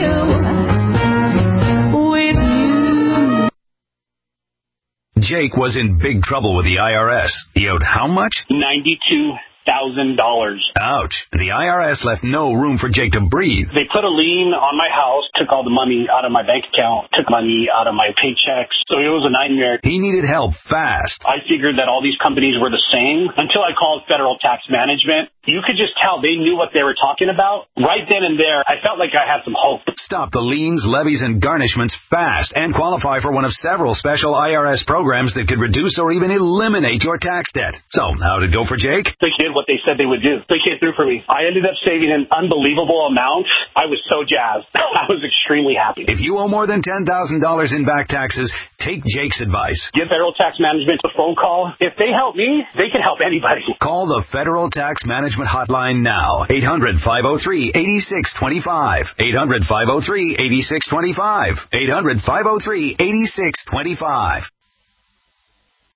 Jake was in big trouble with the I R S. He owed how much? ninety-two thousand dollars. Ouch. The I R S left no room for Jake to breathe. They put a lien on my house, took all the money out of my bank account, took money out of my paychecks. So it was a nightmare. He needed help fast. I figured that all these companies were the same until I called Federal Tax Management. You could just tell they knew what they were talking about. Right then and there, I felt like I had some hope. Stop the liens, levies, and garnishments fast and qualify for one of several special I R S programs that could reduce or even eliminate your tax debt. So, how did it go for Jake? They did what they said they would do. They came through for me. I ended up saving an unbelievable amount. I was so jazzed. I was extremely happy. If you owe more than ten thousand dollars in back taxes, take Jake's advice. Give Federal Tax Management a phone call. If they help me, they can help anybody. Call the Federal Tax Management hotline now. eight hundred, five oh three, eight six two five. eight hundred, five oh three, eight six two five. eight hundred, five oh three, eight six two five.